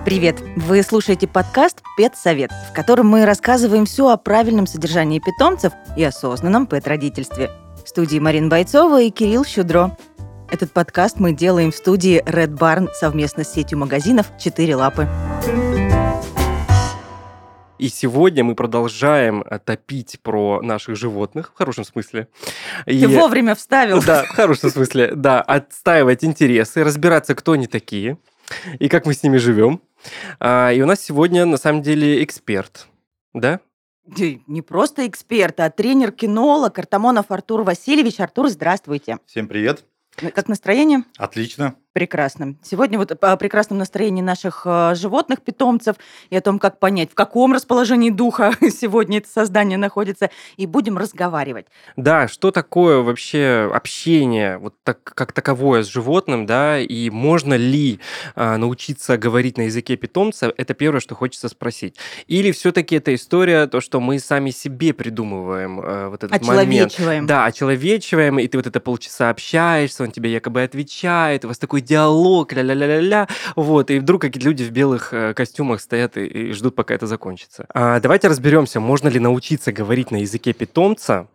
Привет! Вы слушаете подкаст «Пет-совет», в котором мы рассказываем все о правильном содержании питомцев и осознанном пет-родительстве. В студии Марина Бойцова и Кирилл Щудро. Этот подкаст мы делаем в студии Red Barn совместно с сетью магазинов «Четыре лапы». И сегодня мы продолжаем топить про наших животных, в хорошем смысле. Ты вовремя вставил. Да, в хорошем смысле, да. Отстаивать интересы, разбираться, кто они такие и как мы с ними живем. И у нас сегодня, на самом деле, эксперт, да? Не просто эксперт, а тренер-кинолог Артамонов Артур Васильевич. Артур, здравствуйте. Всем привет. Как настроение? Отлично. Прекрасно. Сегодня вот о прекрасном настроении наших животных, питомцев, и о том, как понять, в каком расположении духа сегодня это создание находится, и будем разговаривать. Да, что такое вообще общение, вот так, как таковое с животным, да, и можно ли научиться говорить на языке питомца, это первое, что хочется спросить. Или все-таки это история, то, что мы сами себе придумываем вот этот момент. Очеловечиваем. Да, очеловечиваем, и ты вот это полчаса общаешься, он тебе якобы отвечает, у вас такой диалог, ля-ля-ля-ля-ля, вот, и вдруг какие-то люди в белых костюмах стоят и ждут, пока это закончится. Давайте разберемся, можно ли научиться говорить на языке питомца,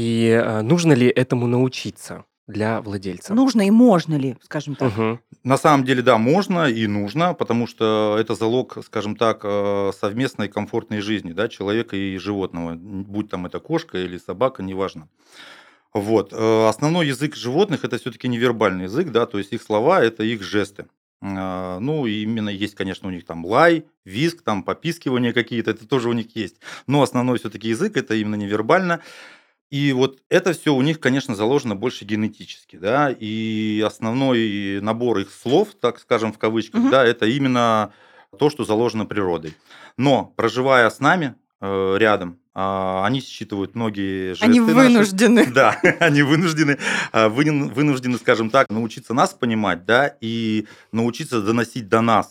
и нужно ли этому научиться для владельца? Нужно и можно ли, скажем так? Угу. На самом деле, да, можно и нужно, потому что это залог, скажем так, совместной комфортной жизни, да, человека и животного, будь там это кошка или собака, неважно. Вот. Основной язык животных – это все-таки невербальный язык, да, то есть их слова – это их жесты. Ну, и именно есть, конечно, у них там лай, визг, там попискивания какие-то, это тоже у них есть. Но основной все-таки язык – это именно невербально. И вот это все у них, конечно, заложено больше генетически, да, и основной набор их слов, так скажем, в кавычках, да, это именно то, что заложено природой. Но, проживая с нами рядом, они считывают многие жесты. Они вынуждены. Наши. Да, они вынуждены, скажем так, научиться нас понимать, да, и научиться доносить до нас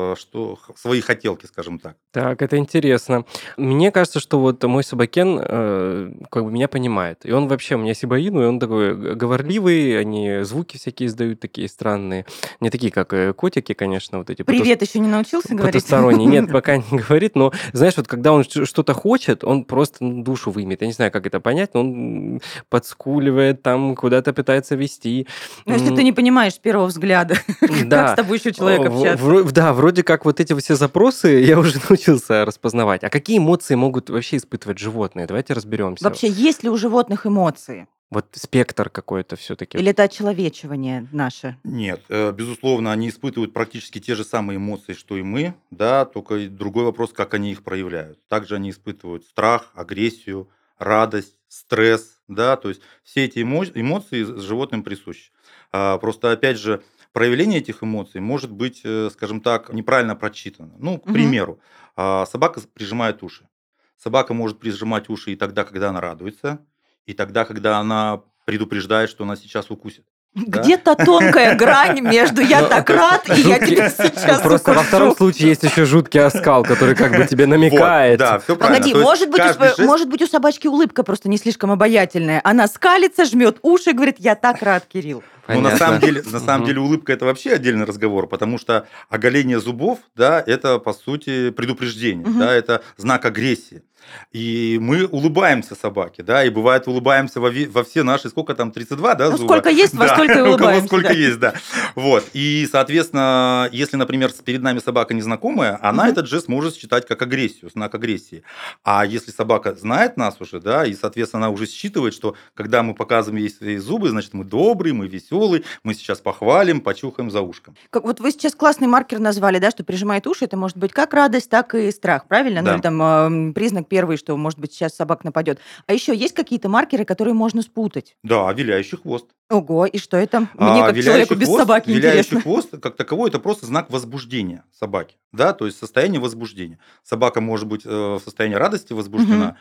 свои хотелки, скажем так. Так, это интересно. Мне кажется, что вот мой собакен как бы меня понимает. И он вообще у меня сибаину, и он такой говорливый, они звуки всякие издают такие странные. Не такие, как котики, конечно, вот эти. Привет еще не научился говорить? Потусторонние. Нет, пока не говорит, но знаешь, вот когда он что-то хочет, он просто душу вымет. Я не знаю, как это понять, но он подскуливает, там куда-то пытается вести. Но если ты не понимаешь с первого взгляда, как с тобой еще человек общаться? Да, вроде как вот эти все запросы я уже научился распознавать. А какие эмоции могут вообще испытывать животные? Давайте разберемся. Вообще, есть ли у животных эмоции? Вот спектр какой-то все-таки. Или это очеловечивание наше? Нет, безусловно, они испытывают практически те же самые эмоции, что и мы, да, только другой вопрос, как они их проявляют. Также они испытывают страх, агрессию, радость, стресс, да, то есть все эти эмоции животным присущи. Просто, опять же, проявление этих эмоций может быть, скажем так, неправильно прочитано. Ну, к примеру, собака прижимает уши. Собака может прижимать уши и тогда, когда она радуется, и тогда, когда она предупреждает, что она сейчас укусит. Где-то тонкая грань между «я так рад» и «я тебя сейчас укушу». Просто во втором случае есть еще жуткий оскал, который как бы тебе намекает. Да, все правильно. Погоди, может быть, у собачки улыбка просто не слишком обаятельная. Она скалится, жмет уши и говорит «я так рад, Кирилл». Ну, на самом деле, улыбка – это вообще отдельный разговор, потому что оголение зубов, да, это, по сути, предупреждение, да, это знак агрессии. И мы улыбаемся собаке, да, и бывает улыбаемся во все наши, сколько там, 32, да, зуба? Сколько есть, во столько и улыбаемся. У кого сколько есть, да. Вот, и, соответственно, если, например, перед нами собака незнакомая, она этот жест может считать как агрессию, знак агрессии. А если собака знает нас уже, да, и, соответственно, она уже считывает, что когда мы показываем ей свои зубы, значит, мы добрый, мы веселый, мы сейчас похвалим, почухаем за ушком. Вот вы сейчас классный маркер назвали, да, что прижимает уши, это может быть как радость, так и страх, правильно? Да. Ну, или там признак первый, что, может быть, сейчас собака нападет. А еще есть какие-то маркеры, которые можно спутать? Да, виляющий хвост. Ого, и что это? Мне как человеку без собаки виляющий интересно. хвост, как таковой, это просто знак возбуждения собаки, да, то есть состояние возбуждения. Собака может быть в состоянии радости возбуждена,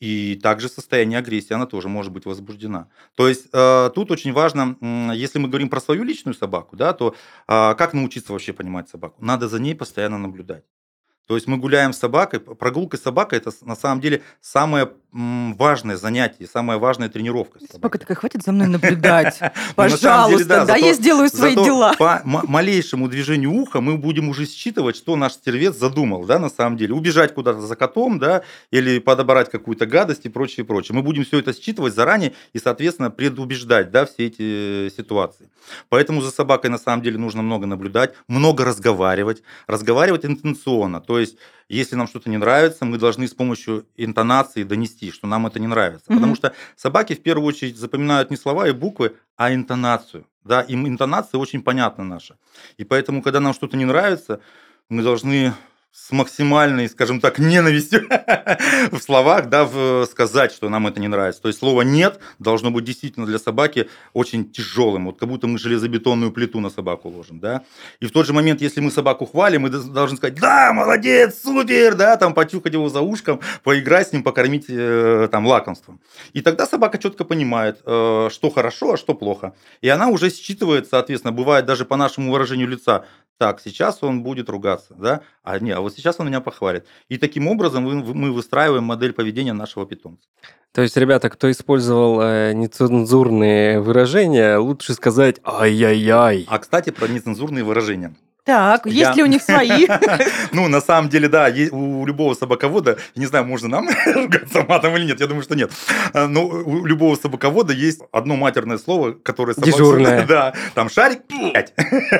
и также состояние агрессии, она тоже может быть возбуждена. То есть тут очень важно, если мы говорим про свою личную собаку, да, то как научиться вообще понимать собаку? Надо за ней постоянно наблюдать. То есть мы гуляем с собакой, прогулка с собакой – это на самое важное занятие, самая важная тренировка. с собакой. Собака такая, хватит за мной наблюдать. Ну, на самом деле, Пожалуйста, да, я сделаю свои зато дела. по малейшему движению уха мы будем уже считывать, что наш стервец задумал, да, на самом деле. Убежать куда-то за котом, да, или подобрать какую-то гадость и прочее, прочее. Мы будем все это считывать заранее и, соответственно, предубеждать, да, все эти ситуации. Поэтому за собакой, на самом деле, нужно много наблюдать, много разговаривать интенционно. То есть, если нам что-то не нравится, мы должны с помощью интонации донести, что нам это не нравится. Потому что собаки в первую очередь запоминают не слова и буквы, а интонацию. Да? Им интонация очень понятна наша. И поэтому, когда нам что-то не нравится, мы должны с максимальной, скажем так, ненавистью в словах, да, сказать, что нам это не нравится. То есть слово «нет» должно быть действительно для собаки очень тяжелым, вот как будто мы железобетонную плиту на собаку ложим, да. И в тот же момент, если мы собаку хвалим, мы должны сказать: да, молодец, супер, да, там потюхать его за ушком, поиграть с ним, покормить там лакомством. И тогда собака четко понимает, что хорошо, а что плохо. И она уже считывает, соответственно, бывает даже по нашему выражению лица: так, сейчас он будет ругаться, да, а вот сейчас он меня похвалит. И таким образом мы выстраиваем модель поведения нашего питомца. То есть, ребята, кто использовал нецензурные выражения, лучше сказать «ай-яй-яй». А, кстати, про нецензурные выражения. Так, есть ли у них свои? Ну, на самом деле, да, у любого собаковода, не знаю, можно нам ругаться матом или нет, я думаю, что нет. Но у любого собаковода есть одно матерное слово, которое... Дежурное. Да, там шарик, гулять.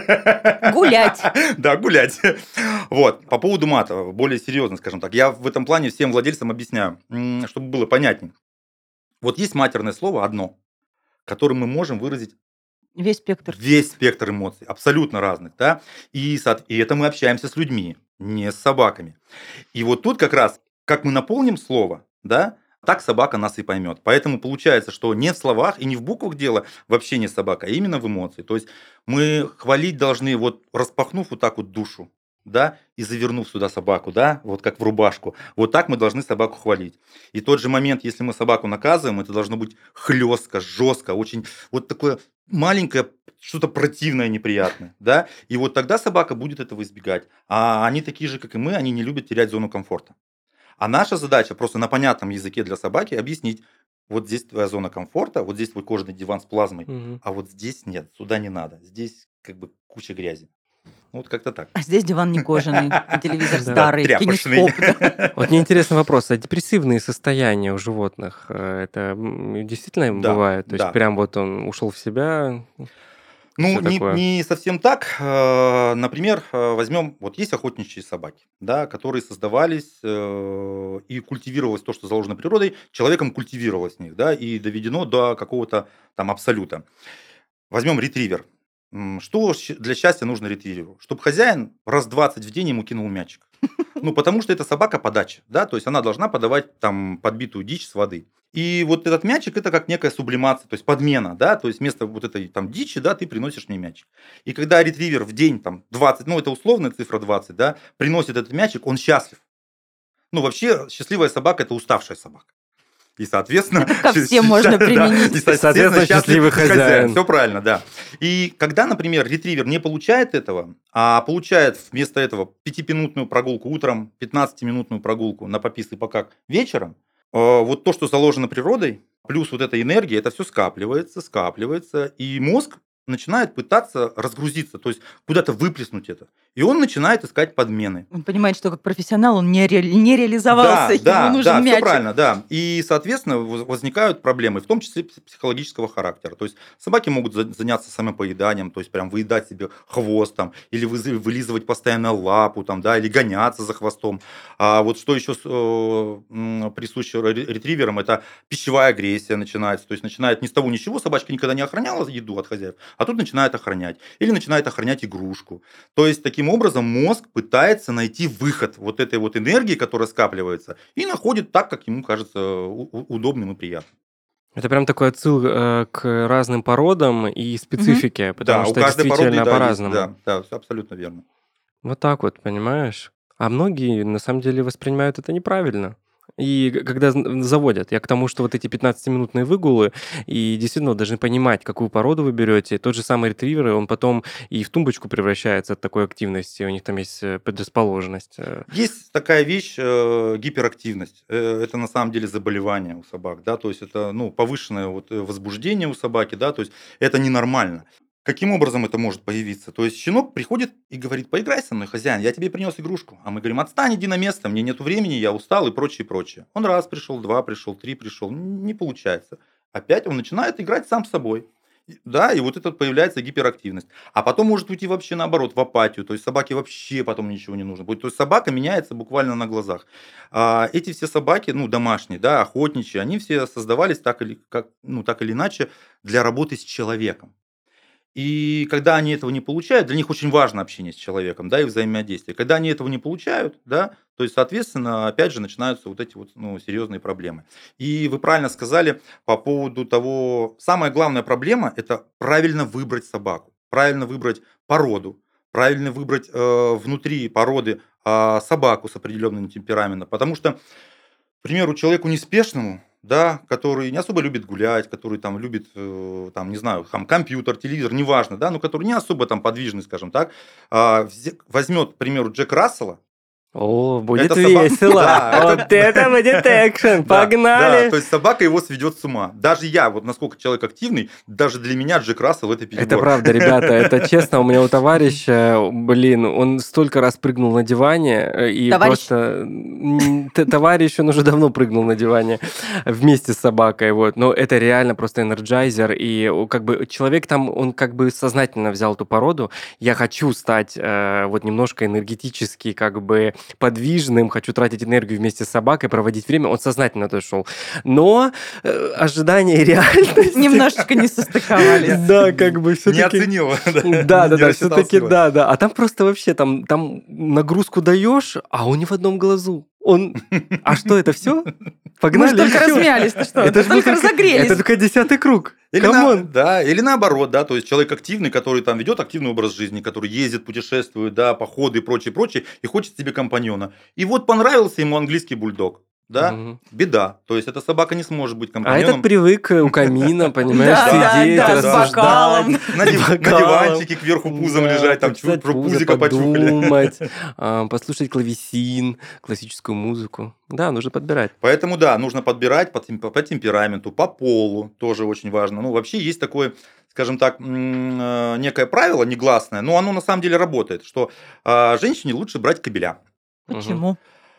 Гулять. Да, гулять. Вот, по поводу мата, более серьезно, скажем так. Я в этом плане всем владельцам объясняю, чтобы было понятнее. Вот есть матерное слово одно, которым мы можем выразить Весь спектр. весь спектр эмоций, абсолютно разных, да, и это мы общаемся с людьми, не с собаками. И вот тут как раз, как мы наполним слово, да, так собака нас и поймет. Поэтому получается, что не в словах и не в буквах дело в общении с собакой, а именно в эмоции. То есть мы хвалить должны, вот распахнув вот так вот душу, да, и завернув сюда собаку, да, вот как в рубашку. Вот так мы должны собаку хвалить. И тот же момент, если мы собаку наказываем, это должно быть хлестко, жестко, очень вот такое маленькое, что-то противное, неприятное, да, и вот тогда собака будет этого избегать. А они такие же, как и мы, они не любят терять зону комфорта. А наша задача просто на понятном языке для собаки объяснить: вот здесь твоя зона комфорта, вот здесь твой кожаный диван с плазмой, Мгм. а вот здесь нет, сюда не надо, здесь как бы куча грязи. Вот как-то так. А здесь диван не кожаный, и телевизор Да. старый, Тряпочный. кинескоп. Да. Вот мне интересный вопрос. А депрессивные состояния у животных, это действительно Да, бывает? То есть да. прям вот он ушел в себя? Ну, Всё такое. не совсем так. Например, возьмем, вот есть охотничьи собаки, да, которые создавались и культивировалось то, что заложено природой, человеком культивировалось в них, да, и доведено до какого-то там абсолюта. Возьмем ретривер. Что для счастья нужно ретриверу? Чтобы хозяин раз 20 в день ему кинул мячик. Ну, потому что это собака-подача, да, то есть она должна подавать там подбитую дичь с воды. И вот этот мячик — это как некая сублимация, то есть подмена, да, то есть вместо вот этой там дичи, да, ты приносишь мне мячик. И когда ретривер в день там 20, ну, это условная цифра 20, да, приносит этот мячик, он счастлив. Ну, вообще, счастливая собака — это уставшая собака. И, соответственно... Это ко всем можно применить. И, Соответственно, счастливый хозяин. Все правильно, да. И когда, например, ретривер не получает этого, а получает вместо этого 5-минутную прогулку утром, 15-минутную прогулку на попис и покак вечером, вот то, что заложено природой, плюс вот эта энергия, это все скапливается, и мозг начинает пытаться разгрузиться, то есть куда-то выплеснуть это. И он начинает искать подмены. Он понимает, что как профессионал он не реализовался, ему нужен все мячик. правильно, да. И, соответственно, возникают проблемы, в том числе психологического характера. То есть собаки могут заняться самопоеданием, то есть прям выедать себе хвост там, или вылизывать постоянно лапу там, да, или гоняться за хвостом. А вот что еще присуще ретриверам, это пищевая агрессия начинается. То есть начинает ни с того ни с сего, собачка никогда не охраняла еду от хозяев, а тут начинает охранять. Или начинает охранять игрушку. То есть таким образом мозг пытается найти выход вот этой вот энергии, которая скапливается, и находит так, как ему кажется удобным и приятным. Это прям такой отсыл к разным породам и специфике, потому Да, у что каждой породы, действительно да, есть, по-разному. да, абсолютно верно. Вот так вот, понимаешь? А многие на самом деле воспринимают это неправильно. И когда заводят, я к тому, что вот эти 15-минутные выгулы, и действительно должны понимать, какую породу вы берете. Тот же самый ретривер, он потом и в тумбочку превращается от такой активности, у них там есть предрасположенность. Есть такая вещь гиперактивность. Это на самом деле заболевание у собак, да, то есть это повышенное вот возбуждение у собаки, да, то есть это ненормально. Каким образом это может появиться? То есть щенок приходит и говорит: поиграй со мной, хозяин, я тебе принес игрушку. А мы говорим: отстань, иди на место, мне нету времени, я устал и прочее, прочее. Он раз пришел, два пришел, три пришел, не получается. Опять он начинает играть сам с собой. Да, и вот это появляется гиперактивность. А потом может уйти вообще наоборот, в апатию. То есть собаке вообще потом ничего не нужно будет. То есть собака меняется буквально на глазах. Эти все собаки, домашние, да, охотничьи, они все создавались так или иначе для работы с человеком. И когда они этого не получают, для них очень важно общение с человеком, да, и взаимодействие. Когда они этого не получают, да, то есть, соответственно, опять же начинаются вот эти вот серьезные проблемы. И вы правильно сказали по поводу того, самая главная проблема – это правильно выбрать собаку, правильно выбрать породу, правильно выбрать внутри породы собаку с определенным темпераментом. Потому что, к примеру, человеку неспешному, да, который не особо любит гулять, который там любит, не знаю, компьютер, телевизор, неважно, да, но который не особо там подвижный, скажем так, возьмет, к примеру, Джек Рассела. О, будет Это собака- весело. Да, Вот это будет экшен. Да, Погнали. то есть собака его сведет с ума. Даже я, вот насколько человек активный, даже для меня Джек Рассел это перебор. Это правда, ребята, это честно. У меня у товарища, он столько раз прыгнул на диване, и Товарищ? просто... Товарищ, он уже давно прыгнул на диване вместе с собакой, вот. Но это реально просто энерджайзер, и как бы человек там, он как бы сознательно взял эту породу. Я хочу стать вот немножко энергетически как бы подвижным, хочу тратить энергию вместе с собакой, проводить время. Он сознательно туда шел. Но ожидания и реальность... Немножечко не состыковались. Да, как бы все-таки... Не оценил. Да, Не рассчитал все-таки силы. да. А там просто вообще, там нагрузку даешь, а он не в одном глазу. А что, это все? Мы Погнали? же только и всё. размялись, ты что? Это Мы ж только был разогрелись. Это только 10-й круг. Или, Камон. или наоборот, да, то есть человек активный, который там ведет активный образ жизни, который ездит, путешествует, да, походы и прочее, прочее, и хочет себе компаньона. И вот понравился ему английский бульдог, да, Мгм. беда. То есть эта собака не сможет быть А компаньоном. этот привык у камина, понимаешь, Да, сидеть, да, с рассуждать. бокалом. На диванчике кверху пузом Да, лежать, там почесать про пузо, пузико почухали. подумать, послушать клавесин, классическую музыку. Да, нужно подбирать. Поэтому, да, нужно подбирать по темпераменту, по полу, тоже очень важно. Вообще есть такое, скажем так, некое правило негласное, но оно на самом деле работает, что женщине лучше брать кобеля. Почему?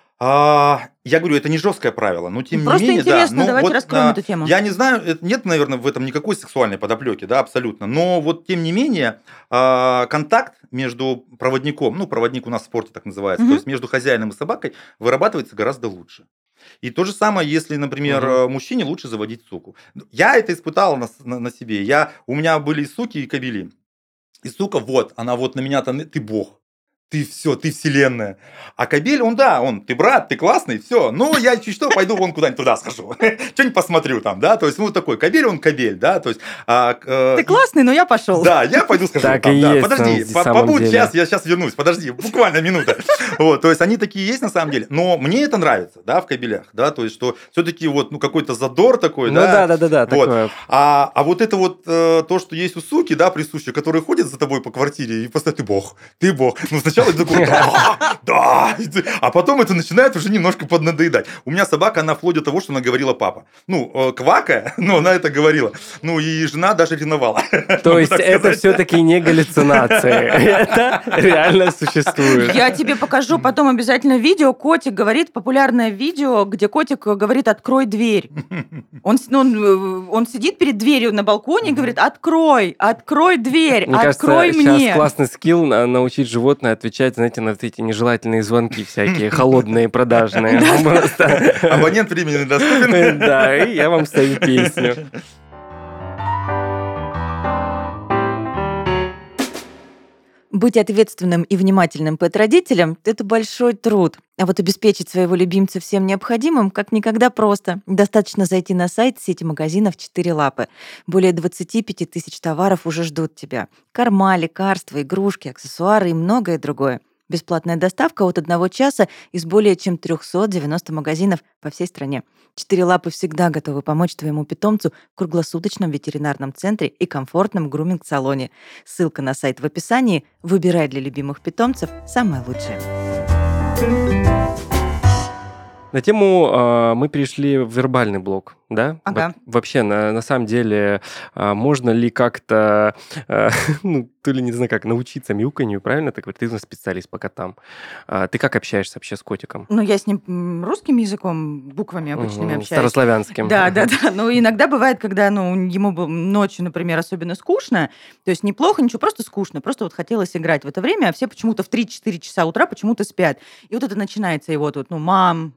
Я говорю, это не жесткое правило, но тем Просто не менее, да. интересно, давайте раскроем эту тему. Я не знаю, нет, наверное, в этом никакой сексуальной подоплеки, да, абсолютно. Но вот тем не менее, контакт между проводником, проводник у нас в спорте так называется, то есть между хозяином и собакой вырабатывается гораздо лучше. И то же самое, если, например, мужчине лучше заводить суку. Я это испытал на себе. У меня были и суки, и кобели. И сука, она на меня-то, ты бог. Ты все, ты вселенная. А кобель, ты брат, ты классный, все. Ну, я чуть что, пойду куда-нибудь туда схожу. Что-нибудь посмотрю там, да. То есть, такой, кобель, он кобель, да. То есть, Ты классный, но я пошел. да, я пойду схожу. Так там, и да. есть Подожди, на самом побудь деле. сейчас, я сейчас вернусь. Подожди, буквально минута. То есть, они такие есть на самом деле. Но мне это нравится, да, в кобелях, да. То есть, что все-таки какой-то задор такой, да. Да, Вот. такое. А вот это то, что есть у суки, да, присущее, которые ходят за тобой по квартире и постоянно ты бог. Ну, сначала ты такой, да, а потом это начинает уже немножко поднадоедать. У меня собака, она вплоть до того, что она говорила папа. Квакая, но она это говорила. И жена даже ревновала. То есть это все-таки не галлюцинации. Это реально существует. Я тебе покажу потом обязательно видео. Котик говорит, популярное видео, где котик говорит: открой дверь. Он сидит перед дверью на балконе и говорит: открой дверь, Мне открой кажется, мне. сейчас классный скилл научить животное отвечать, знаете, на эти нежелательные звонки всякие, холодные, продажные. Просто- Абонент временно доступен. Да, и я вам стою песню. Быть ответственным и внимательным пэт-родителем – это большой труд. А вот обеспечить своего любимца всем необходимым как никогда просто. Достаточно зайти на сайт сети магазинов «Четыре лапы». Более 25 тысяч товаров уже ждут тебя. Корма, лекарства, игрушки, аксессуары и многое другое. Бесплатная доставка от 1 часа из более чем 390 магазинов по всей стране. 4 лапы всегда готовы помочь твоему питомцу в круглосуточном ветеринарном центре и комфортном груминг-салоне. Ссылка на сайт в описании. Выбирай для любимых питомцев самое лучшее. На тему мы перешли в вербальный блок, да? Ага. Вообще, на самом деле, можно ли как-то, то ли не знаю как, научиться мяуканью, правильно? Так вот, ты специалист по котам. Ты как общаешься вообще с котиком? Ну, я с ним русским языком, буквами обычными общаюсь. Старославянским. Да. Ну, иногда бывает, когда ему ночью, например, особенно скучно, то есть неплохо, ничего, просто скучно, просто вот хотелось играть в это время, а все почему-то в 3-4 часа утра почему-то спят. И вот это начинается его тут, мам,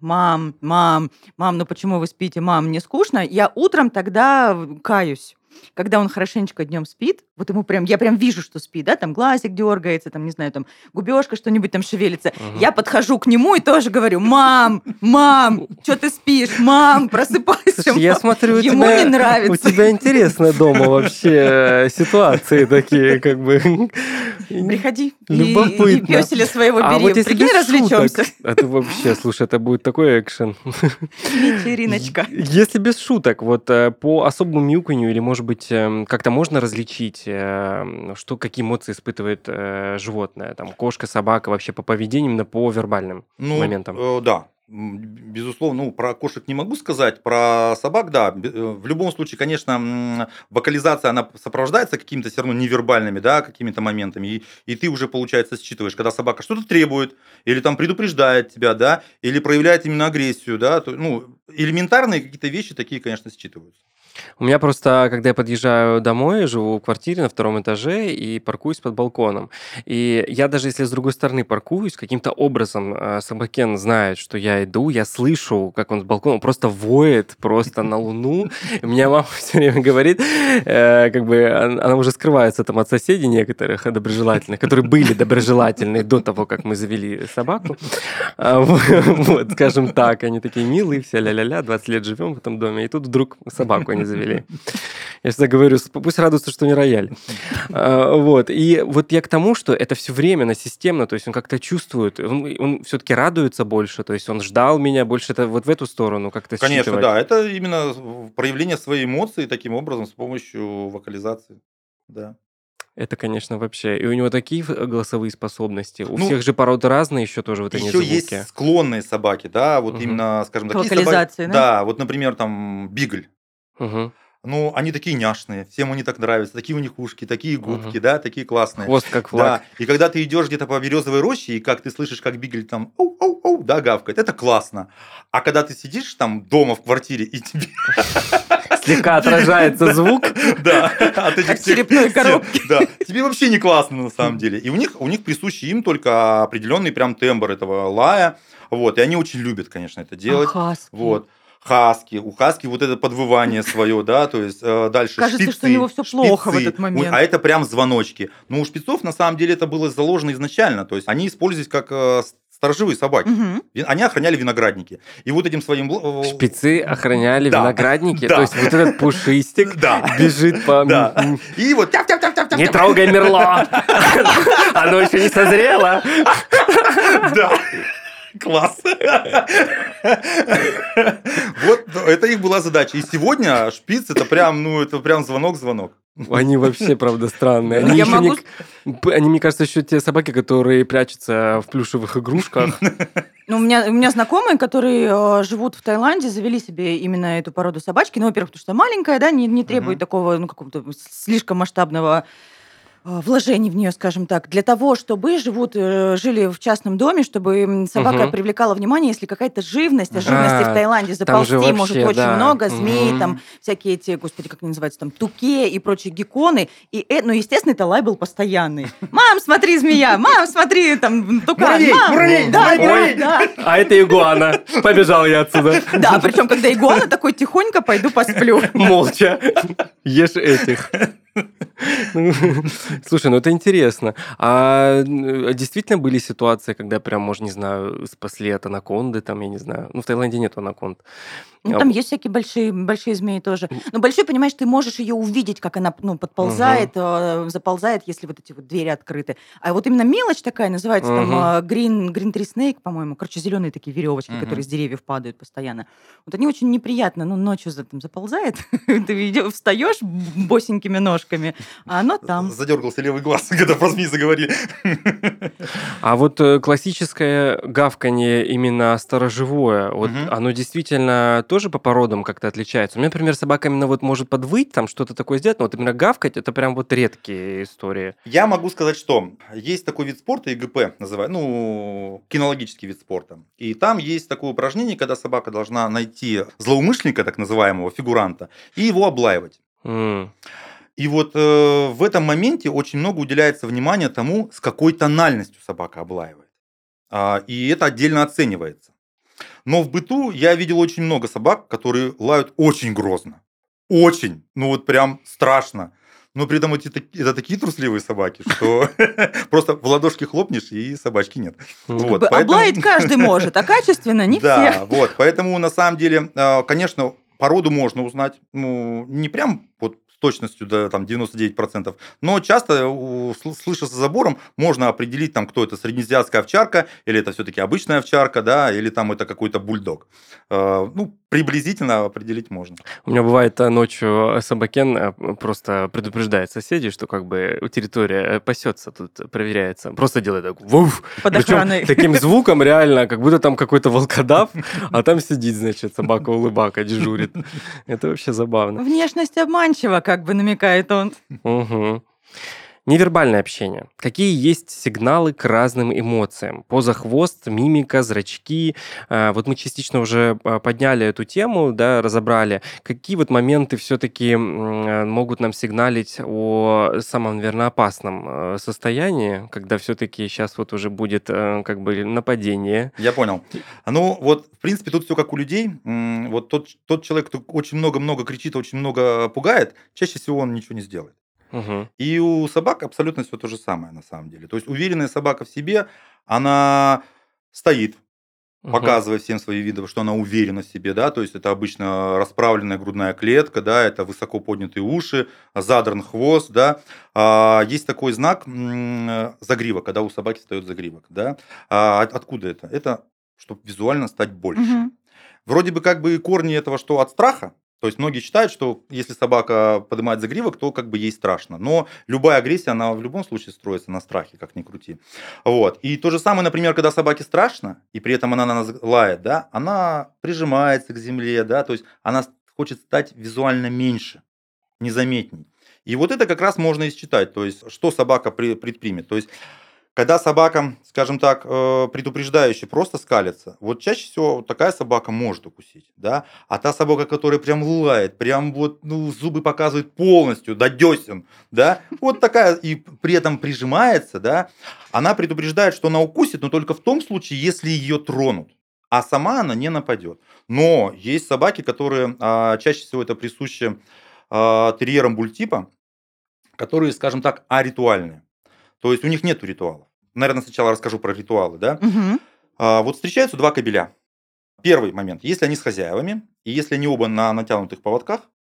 ну почему вы спите, мам, мне скучно. Я утром тогда каюсь. Когда он хорошенечко днем спит, вот ему я прям вижу, что спит, да, там глазик дергается, там, не знаю, там губежка что-нибудь там шевелится. Я подхожу к нему и тоже говорю: мам, что ты спишь? Мам, просыпайся. Слушай, я смотрю, ему не нравится. У тебя интересно дома вообще ситуации такие, как бы. Приходи Любопытно. и пёселя своего А бери. вот если Прикинь, без развлечемся. шуток, это вообще, слушай, это будет такой экшен. Вечериночка. Если без шуток, вот по особому мяуканью или, может быть, как-то можно различить, какие эмоции испытывает животное, там, кошка, собака, вообще по поведению, именно по вербальным моментам? Да. Безусловно, про кошек не могу сказать, про собак, да. В любом случае, конечно, вокализация, она сопровождается какими-то все равно невербальными, да, какими-то моментами, и ты уже, получается, считываешь, когда собака что-то требует, или там предупреждает тебя, да, или проявляет именно агрессию, да, элементарные какие-то вещи такие, конечно, считываются. У меня просто, когда я подъезжаю домой, живу в квартире на 2 этаже и паркуюсь под балконом. И я даже если с другой стороны паркуюсь, каким-то образом собакен знает, что я иду, я слышу, как он с балкона просто воет просто на луну. У меня мама все время говорит, она уже скрывается там от соседей некоторых доброжелательных, которые были доброжелательны до того, как мы завели собаку. Вот, скажем так, они такие милые, все ля-ля-ля, 20 лет живем в этом доме, и тут вдруг собаку они завели. Я всегда говорю, пусть радуются, что не рояль. Вот. И вот я к тому, что это все время системно, то есть он как-то чувствует, он все-таки радуется больше, то есть он ждал меня больше, это вот в эту сторону как-то Конечно, считывать. да, это именно проявление своей эмоции таким образом с помощью вокализации, да. Это, конечно, вообще. И у него такие голосовые способности. У всех же породы разные еще тоже вот эти Еще звуки. есть склонные собаки, да, вот именно, скажем, такие вокализации, собаки. да? Да, вот, например, там бигль. Угу. Они такие няшные, всем они так нравятся, такие у них ушки, такие губки, да, такие классные. Хвост как флаг. Да, и когда ты идешь где-то по березовой роще, и как ты слышишь, как бигль там оу-оу-оу, да, гавкает, это классно. А когда ты сидишь там дома в квартире, и тебе... Слегка отражается звук. Да, от этих От черепной коробки. Да, тебе вообще не классно на самом деле. И у них присущий им только определенный прям тембр этого лая. Вот, и они очень любят, конечно, это делать. Хаски. Вот. Хаски. У хаски вот это подвывание свое, да, то есть дальше Кажется, шпицы, что у него все плохо в этот момент. А это прям звоночки. Но у шпицов на самом деле это было заложено изначально, то есть они использовались как сторожевые собаки. Угу. Они охраняли виноградники. И вот этим своим... Шпицы охраняли Да. виноградники? Да. То есть вот этот пушистик бежит по... Да. И вот тяп-тяп-тяп-тяп-тяп. Не трогай мерло! Оно еще не созрело! Да. Класс. Вот это их была задача. И сегодня шпиц это прям звонок-звонок. Они вообще, правда, странные. Они, Я еще могу- они, мне кажется, еще те собаки, которые прячутся в плюшевых игрушках. Ну, у меня знакомые, которые живут в Таиланде, завели себе именно эту породу собачки. Ну, во-первых, потому что маленькая, да, не требует такого, какого-то слишком масштабного вложений в нее, скажем так, для того, чтобы жили в частном доме, чтобы собака привлекала внимание, если какая-то живность, а живности в Таиланде там же заползти может вообще, очень да. много, змей, там всякие эти, господи, как они называются, там туке и прочие гекконы. И, естественно, это лай был постоянный. Мам, смотри, змея! Мам, смотри, там тукан! Муравей, Да, Ой. да. А это игуана. Побежал я отсюда. Да, причем, когда игуана такой тихонько пойду посплю. Молча. Ешь этих. Ну, слушай, ну это интересно. А действительно были ситуации, когда прям, может, не знаю, спасли от анаконды, там, я не знаю. Ну, в Таиланде нет анаконд. Ну, А, там есть всякие большие змеи тоже. Но большой, понимаешь, ты можешь ее увидеть, как она, ну, Мгм. подползает, заползает, если вот эти вот двери открыты. А вот именно мелочь такая, называется там Мгм. green tree snake, по-моему. Короче, зеленые такие веревочки, которые Мгм. с деревьев падают постоянно. Вот они очень неприятно, ну, ночью там заползает, ты встаешь босенькими ножками, а оно там. Задергался левый глаз, когда про змей заговорили. А вот классическое гавканье именно сторожевое, вот Мгм. оно действительно тоже по породам как-то отличается? У меня, например, собака именно вот может подвыть, там что-то такое сделать, но вот именно гавкать, это прям вот редкие истории. Я могу сказать, что есть такой вид спорта, ИГП называют, ну, кинологический вид спорта. И там есть такое упражнение, когда собака должна найти злоумышленника, так называемого, фигуранта, и его облаивать. М. И вот в этом моменте очень много уделяется внимания тому, с какой тональностью собака облаивает. И это отдельно оценивается. Но в быту я видел очень много собак, которые лают очень грозно. Очень. Ну вот прям страшно. Но при этом это такие трусливые собаки, что просто в ладошки хлопнешь, и собачки нет. Ну, как бы Вот, поэтому... облаять каждый может, а качественно не все. Да, вот, поэтому на самом деле, конечно, породу можно узнать, ну, не прям вот с точностью до там 99%, но часто, слыша за забором, можно определить, там, кто это, среднеазиатская овчарка, или это все-таки обычная овчарка, да, или там это какой-то бульдог. Ну, приблизительно определить можно. У меня бывает ночью собакен просто предупреждает соседей, что как бы территория пасется, тут проверяется. Просто делает так вуф. Под Причем охраной. таким звуком реально, как будто там какой-то волкодав, а там сидит, значит, собака-улыбака дежурит. Это вообще забавно. Внешность обманчива, как бы намекает он. Мгм. Невербальное общение. Какие есть сигналы к разным эмоциям? Поза, хвост, мимика, зрачки. Вот мы частично уже подняли эту тему, да, разобрали. Какие вот моменты все-таки могут нам сигналить о самом, наверное, опасном состоянии, когда все-таки сейчас вот уже будет как бы нападение? Я понял. Ну, вот, в принципе, тут все как у людей. Вот тот человек, кто очень много-много кричит, очень много пугает, чаще всего он ничего не сделает. Мгм. И у собак абсолютно все то же самое на самом деле. То есть уверенная собака в себе, она стоит, Мгм. показывая всем свои виды, что она уверена в себе, да, то есть это обычно расправленная грудная клетка, да, это высоко поднятые уши, задран хвост, да. Есть такой знак загривок, когда у собаки встает загривок, да. Откуда это? Это чтобы визуально стать больше. Мгм. Вроде бы как бы корни этого, что от страха. То есть многие считают, что если собака поднимает загривок, то как бы ей страшно. Но любая агрессия, она в любом случае строится на страхе, как ни крути. Вот. И то же самое, например, когда собаке страшно, и при этом она на нас лает, да, она прижимается к земле, да, то есть она хочет стать визуально меньше, незаметней. И вот это как раз можно и считать, то есть что собака предпримет. То есть когда собака, скажем так, предупреждающе просто скалится, вот чаще всего вот такая собака может укусить, да. А та собака, которая прям лает, прям вот, ну, зубы показывает полностью, до десен, да, вот такая, и при этом прижимается, да, она предупреждает, что она укусит, но только в том случае, если ее тронут. А сама она не нападет. Но есть собаки, которые, чаще всего это присуще терьерам бультипа, которые, скажем так, аритуальные. То есть у них нету ритуалов. Наверное, сначала расскажу про ритуалы, да. Мгм. Вот встречаются два кобеля. Первый момент. Если они с хозяевами, и если они оба на натянутых поводках,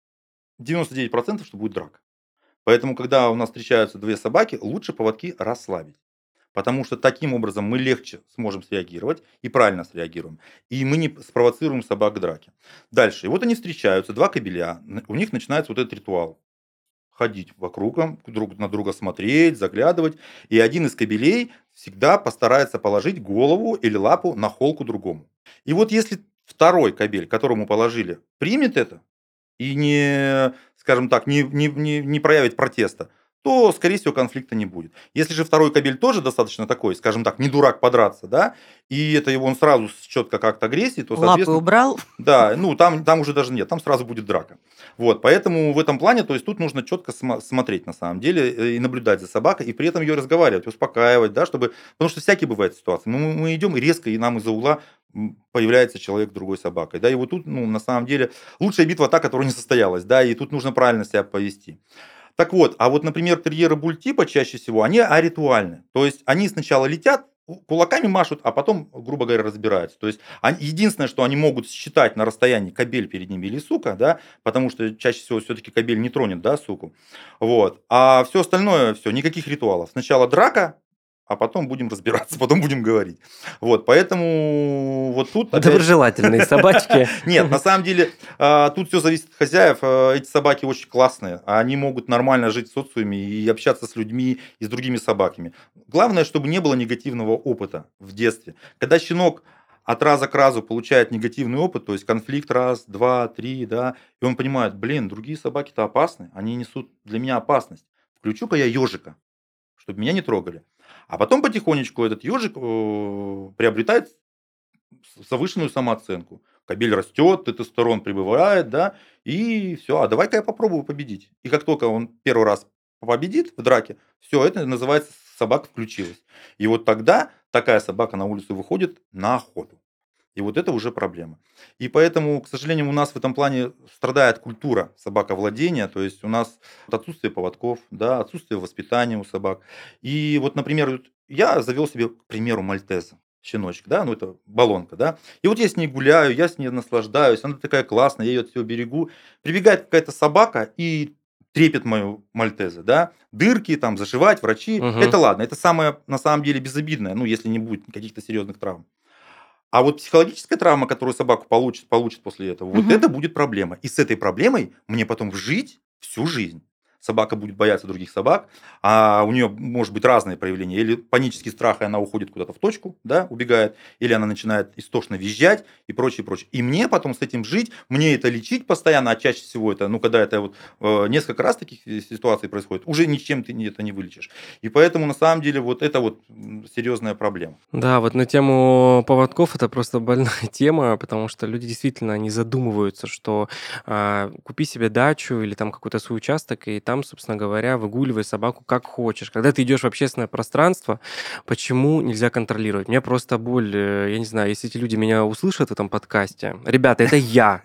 99%, что будет драка. Поэтому, когда у нас встречаются две собаки, лучше поводки расслабить. Потому что таким образом мы легче сможем среагировать и правильно среагируем. И мы не спровоцируем собак к драке. Дальше. И вот они встречаются, два кобеля. У них начинается вот этот ритуал. Ходить вокруг, друг на друга смотреть, заглядывать. И один из кобелей всегда постарается положить голову или лапу на холку другому. И вот если второй кобель, которому положили, примет это и не, скажем так, не проявит протеста, то, скорее всего, конфликта не будет. Если же второй кобель тоже достаточно такой, скажем так, не дурак подраться, да, и это его он сразу счет как акт агрессии, то, Лапы соответственно, убрал. да, ну там уже даже нет, там сразу будет драка. Вот, поэтому в этом плане, то есть тут нужно четко смотреть на самом деле и наблюдать за собакой, и при этом ее разговаривать, успокаивать, да, чтобы, потому что всякие бывают ситуации. Мы идем и резко, и нам из-за угла появляется человек с другой собакой, да, и вот тут, ну, на самом деле, лучшая битва та, которая не состоялась, да, и тут нужно правильно себя повести. Так вот, а вот, например, терьеры буль-типа чаще всего, они аритуальны. То есть они сначала летят, кулаками машут, а потом, грубо говоря, разбираются. То есть единственное, что они могут считать на расстоянии кобель перед ними или сука, да, потому что чаще всего все-таки кобель не тронет, да, суку. Вот. А все остальное, все, никаких ритуалов. Сначала драка, а потом будем разбираться, потом будем говорить. Вот, поэтому вот тут... Доброжелательные собачки. Нет, на самом деле, тут все зависит от хозяев. Эти собаки очень классные. Они могут нормально жить в социуме и общаться с людьми и с другими собаками. Главное, чтобы не было негативного опыта в детстве. Когда щенок от раза к разу получает негативный опыт, то есть конфликт раз, два, три, да, и он понимает, блин, другие собаки-то опасны, они несут для меня опасность. Включу-ка я ежика, чтобы меня не трогали. А потом потихонечку этот ежик приобретает завышенную самооценку. Кобель растет, тестостерон прибывает, да, и все, а давай-ка я попробую победить. И как только он первый раз победит в драке, все, это называется собака включилась. И вот тогда такая собака на улицу выходит на охоту. И вот это уже проблема. И поэтому, к сожалению, у нас в этом плане страдает культура собаковладения, то есть у нас отсутствие поводков, да, отсутствие воспитания у собак. И вот, например, я завел себе, к примеру, мальтеза, щеночек, да, ну это баллонка, да. И вот я с ней гуляю, я с ней наслаждаюсь, она такая классная, я ее от всего берегу. Прибегает какая-то собака и трепет мою мальтеза, да, дырки, там, зашивать, врачи, это ладно, это самое, на самом деле, безобидное, ну, если не будет каких-то серьезных травм. А вот психологическая травма, которую собака получит после этого, вот это будет проблема. И с этой проблемой мне потом жить всю жизнь. Собака будет бояться других собак, а у нее может быть разные проявления. Или панический страх, и она уходит куда-то в точку, да, убегает, или она начинает истошно визжать и прочее, прочее. И мне потом с этим жить, мне это лечить постоянно, а чаще всего это, ну, когда это вот несколько раз таких ситуаций происходит, уже ничем ты это не вылечишь. И поэтому, на самом деле, вот это вот серьезная проблема. Да, вот на тему поводков это просто больная тема, потому что люди действительно не задумываются, что купи себе дачу или там какой-то свой участок, и там, собственно говоря, выгуливай собаку как хочешь. Когда ты идешь в общественное пространство, почему нельзя контролировать? Мне просто боль, я не знаю, если эти люди меня услышат в этом подкасте. Ребята, это я.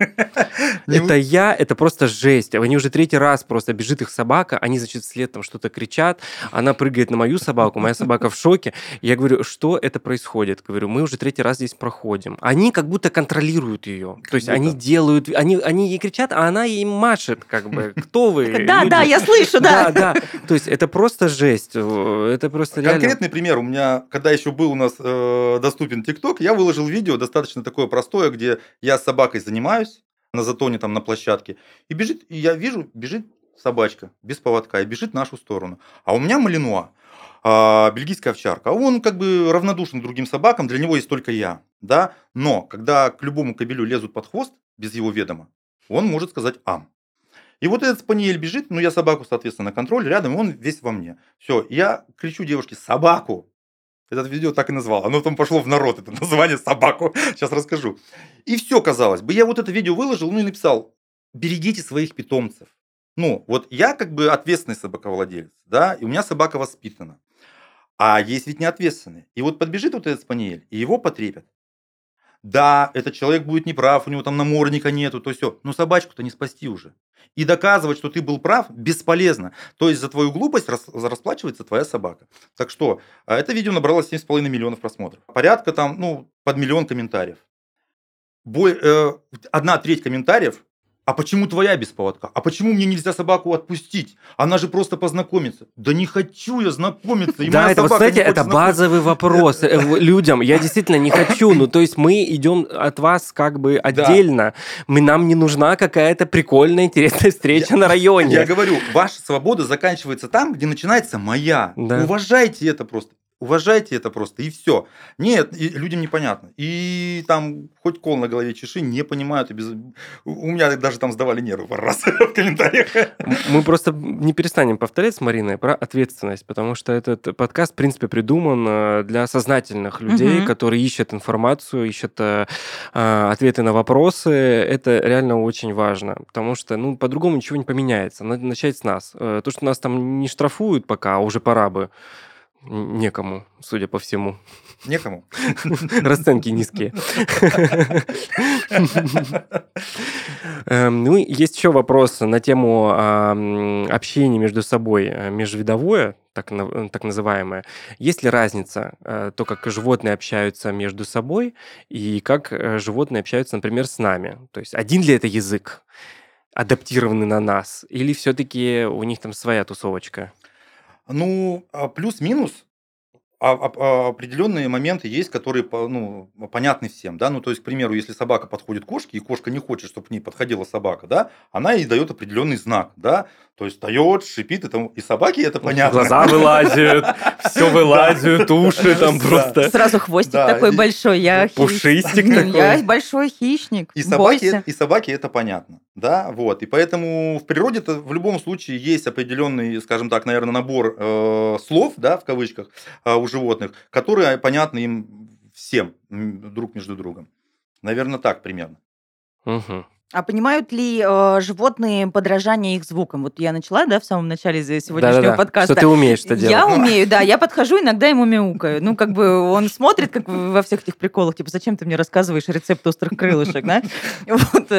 Это я, это просто жесть. Они уже третий раз просто бежит их собака, они, значит, вслед там что-то кричат, она прыгает на мою собаку, моя собака в шоке. Я говорю, что это происходит? Говорю, мы уже третий раз здесь проходим. Они как будто контролируют ее. То есть они делают, они ей кричат, а она ей машет, как бы. Кто вы? Да, я слышу, да. Да. То есть это просто жесть. Это просто реально... Конкретный пример. У меня, когда еще был у нас доступен ТикТок, я выложил видео достаточно такое простое, где я с собакой занимаюсь на затоне, там, на площадке. И бежит, и я вижу, бежит собачка без поводка и бежит в нашу сторону. А у меня малинуа, бельгийская овчарка. А он как бы равнодушен к другим собакам, для него есть только я. Да? Но когда к любому кобелю лезут под хвост без его ведома, он может сказать «ам». И вот этот спаниель бежит, ну я собаку, соответственно, на контроль рядом, и он весь во мне. Все, я кричу девушке «собаку». Это видео так и назвал. Оно там пошло в народ, это название «собаку». Сейчас расскажу. И все, казалось бы. Я вот это видео выложил, ну и написал «берегите своих питомцев». Ну, вот я как бы ответственный собаковладелец, да, и у меня собака воспитана. А есть ведь неответственные. И вот подбежит вот этот спаниель, и его потрепят. Да, этот человек будет неправ, у него там намордника нету, то все. Но собачку-то не спасти уже. И доказывать, что ты был прав, бесполезно. То есть за твою глупость расплачивается твоя собака. Так что, это видео набрало 7,5 миллионов просмотров. Порядка там, ну, под 1 миллион комментариев. 1/3 комментариев. А почему твоя без поводка? А почему мне нельзя собаку отпустить? Она же просто познакомится. Да не хочу я знакомиться. И да, моя это вот, собака кстати, не хочет это базовый вопрос людям. Я действительно не хочу. Ну, то есть мы идем от вас как бы отдельно. Нам не нужна какая-то прикольная, интересная встреча на районе. Я говорю, ваша свобода заканчивается там, где начинается моя. Да. Уважайте это просто. Уважайте это просто, и все. Нет, людям непонятно. И там хоть кол на голове чеши, не понимают. У меня даже там сдавали нервы пару раз в комментариях. Мы просто не перестанем повторять с Мариной про ответственность, потому что этот подкаст, в принципе, придуман для сознательных людей, которые ищут информацию, ищут ответы на вопросы. Это реально очень важно, потому что, ну, по-другому ничего не поменяется. Надо начать с нас. То, что нас там не штрафуют пока, а уже пора бы. Некому, судя по всему. Некому. Расценки низкие. Ну, есть еще вопрос на тему общения между собой, межвидовое, так называемое. Есть ли разница, то, как животные общаются между собой, и как животные общаются, например, с нами? То есть один ли это язык, адаптированный на нас, или все-таки у них там своя тусовочка? Ну, плюс-минус определенные моменты есть, которые понятны всем, да, ну, то есть, к примеру, если собака подходит к кошке, и кошка не хочет, чтобы к ней подходила собака, да, она ей дает определенный знак, да, то есть встает, шипит, и собаке это понятно. Глаза вылазят, все вылазят, уши там просто. Сразу хвостик Да, такой и большой, я пушистик хищник. Я такой. большой хищник, И бойся. собаке это понятно, да, вот, и поэтому в природе в любом случае есть определенный, скажем так, наверное, набор слов, да, в кавычках, у животных, которые понятны им всем друг между другом. Наверное, так примерно. Мгм. А понимают ли животные подражание их звукам? Вот я начала, да, в самом начале сегодняшнего Да-да-да, подкаста. что ты умеешь это делать. Я умею, да, я подхожу, иногда ему мяукаю. Ну, как бы он смотрит, как во всех этих приколах, типа, зачем ты мне рассказываешь рецепт острых крылышек, да? Вот,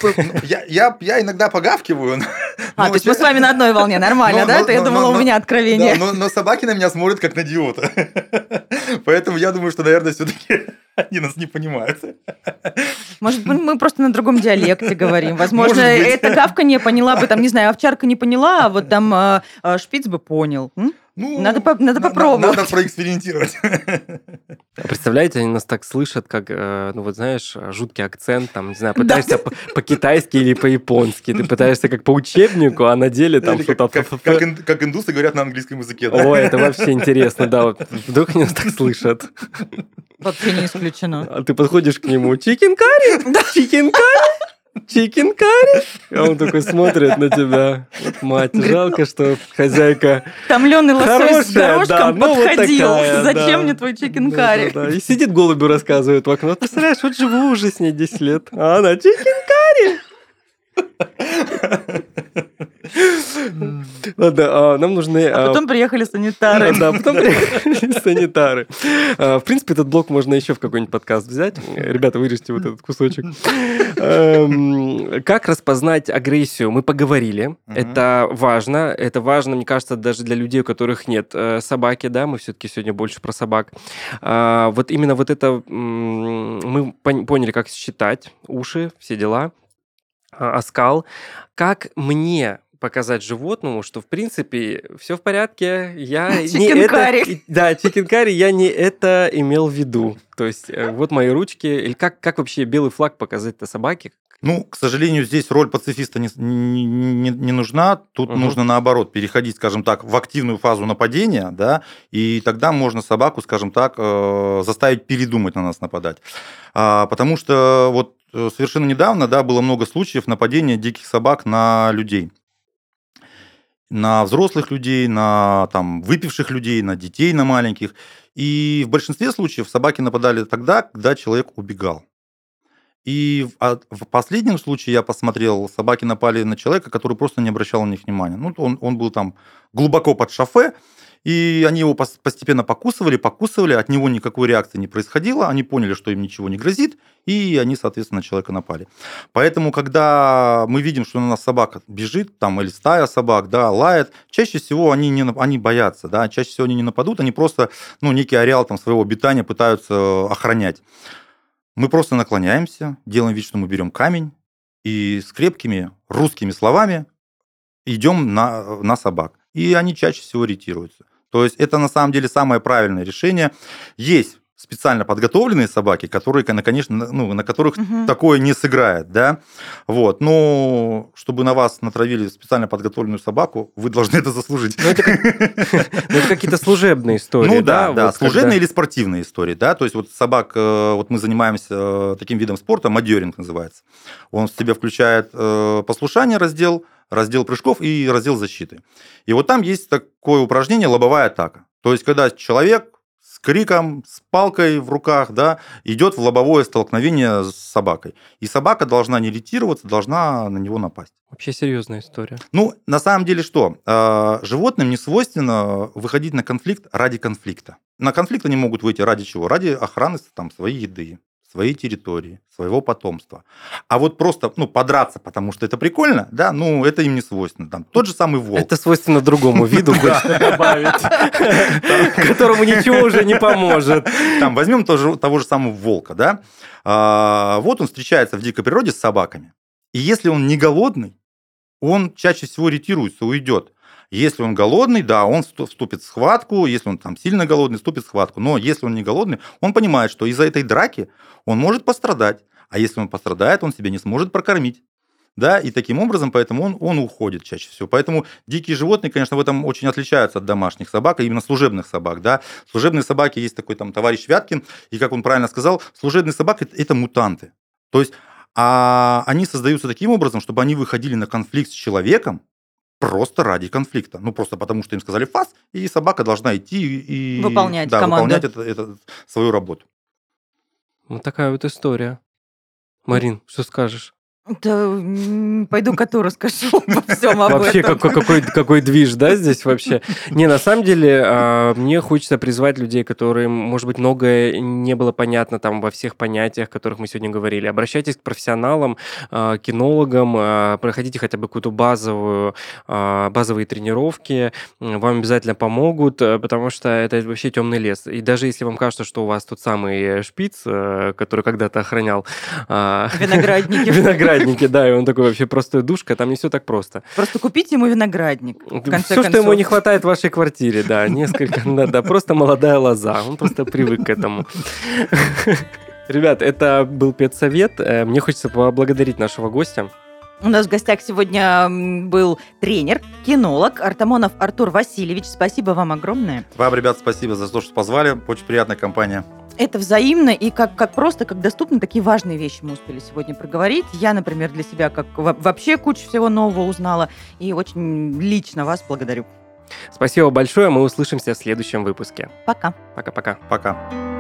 Я иногда погавкиваю. то есть мы с вами на одной волне, нормально, да? Я думала, у меня откровение. Да, но собаки на меня смотрят как на идиота. Поэтому я думаю, что, наверное, все-таки они нас не понимают. Может быть, мы просто на другом диалекте говорим. Возможно, Может быть. эта гавка не поняла бы, там, не знаю, овчарка не поняла, а вот там шпиц бы понял. Ну, Надо попробовать. Надо проэкспериментировать. Представляете, они нас так слышат, как, ну вот знаешь, жуткий акцент, там, не знаю, пытаешься по-китайски или по-японски, ты пытаешься как по учебнику, а на деле там Или что-то... как индусы говорят на английском языке. Да? Ой, это вообще интересно, да, вот вдруг они нас так слышат. Вообще не исключено. А ты подходишь к нему, чикен карри? Чикен карри? Чикен карри? А он такой смотрит на тебя. Вот мать, жалко, что хозяйка Томленый лосось с хорошая, да, горошком ну вот подходил. такая, Зачем да. мне твой чикен карри? Да. И сидит голубю рассказывает в окно. Вот представляешь, вот живу уже с ней 10 лет. А она чикен карри. Ладно, нам нужны... А потом приехали санитары. Да, потом приехали санитары. В принципе, этот блок можно еще в какой-нибудь подкаст взять. Ребята, вырежьте вот этот кусочек. Как распознать агрессию? Мы поговорили. Это важно. Это важно, мне кажется, даже для людей, у которых нет собаки, да, мы все-таки сегодня больше про собак. Вот именно вот это мы поняли, как считать уши, все дела, оскал. Как мне показать животному, что в принципе все в порядке, я не Чикен карри. Да, чикен карри, я не это имел в виду. То есть вот мои ручки. Или как вообще белый флаг показать-то собаке? Ну, к сожалению, здесь роль пацифиста не нужна. Тут нужно, наоборот, переходить, скажем так, в активную фазу нападения, да, и тогда можно собаку, скажем так, заставить передумать на нас нападать. Потому что вот совершенно недавно, да, было много случаев нападения диких собак на людей. На взрослых людей, на там, выпивших людей, на детей, на маленьких. И в большинстве случаев собаки нападали тогда, когда человек убегал. И в последнем случае я посмотрел, собаки напали на человека, который просто не обращал на них внимания. Ну, он был там глубоко под шофе, и они его постепенно покусывали, от него никакой реакции не происходило, они поняли, что им ничего не грозит, и они, соответственно, на человека напали. Поэтому, когда мы видим, что на нас собака бежит, там, или стая собак, да, лает, чаще всего они боятся, да, чаще всего они не нападут, они просто, некий ареал там, своего обитания пытаются охранять. Мы просто наклоняемся, делаем вид, что мы берем камень, и с крепкими русскими словами идем на собак. И они чаще всего ретируются. То есть это на самом деле самое правильное решение. Есть специально подготовленные собаки, которые, конечно, на которых такое не сыграет, да. Вот. Но чтобы на вас натравили специально подготовленную собаку, вы должны это заслужить. Это какие-то служебные истории, да? Да, служебные или спортивные истории, да. То есть вот собак, вот мы занимаемся таким видом спорта, мадьеринг называется. Он в себя включает послушание раздел прыжков и раздел защиты. И вот там есть такое упражнение лобовая атака. То есть когда человек с криком, с палкой в руках, да, идет в лобовое столкновение с собакой. И собака должна не ретироваться, должна на него напасть. Вообще серьезная история. Ну, на самом деле что? Животным не свойственно выходить на конфликт ради конфликта. На конфликт они могут выйти ради чего? Ради охраны там, своей еды, своей территории, своего потомства. А вот просто, подраться, потому что это прикольно, да, это им не свойственно. Там тот же самый волк. Это свойственно другому виду, хочется добавить, которому ничего уже не поможет. Там возьмем того же самого волка, да. Вот он встречается в дикой природе с собаками. И если он не голодный, он чаще всего ретируется, уйдет. Если он голодный, да, он вступит в схватку, если он там сильно голодный, вступит в схватку. Но если он не голодный, он понимает, что из-за этой драки он может пострадать. А если он пострадает, он себя не сможет прокормить. Да, и таким образом, поэтому он уходит чаще всего. Поэтому дикие животные, конечно, в этом очень отличаются от домашних собак, а именно служебных собак. Да. Служебные собаки, есть такой там товарищ Вяткин, и, как он правильно сказал, служебные собаки – это мутанты. То есть они создаются таким образом, чтобы они выходили на конфликт с человеком, просто ради конфликта. Просто потому, что им сказали фас, и собака должна идти и выполнять команду. Выполнять свою работу. Вот такая вот история. Марин, что скажешь? Да, пойду коту расскажу во всем об Вообще, этом. какой движ, да, здесь вообще? Не, на самом деле, мне хочется призвать людей, которым, может быть, многое не было понятно там во всех понятиях, о которых мы сегодня говорили. Обращайтесь к профессионалам, кинологам, проходите хотя бы какую-то базовые тренировки, вам обязательно помогут, потому что это вообще темный лес. И даже если вам кажется, что у вас тот самый шпиц, который когда-то охранял виноградники, да, и он такой вообще простой душка, там не все так просто. Просто купите ему виноградник, в конце Все, концов. что ему не хватает в вашей квартире, да, несколько, да, просто молодая лоза, он просто привык к этому. Ребят, это был педсовет, мне хочется поблагодарить нашего гостя. У нас в гостях сегодня был тренер, кинолог Артамонов Артур Васильевич. Спасибо вам огромное. Вам, ребят, спасибо за то, что позвали. Очень приятная компания. Это взаимно, и как доступно, такие важные вещи мы успели сегодня проговорить. Я, например, для себя вообще кучу всего нового узнала, и очень лично вас благодарю. Спасибо большое, мы услышимся в следующем выпуске. Пока. Пока-пока. Пока.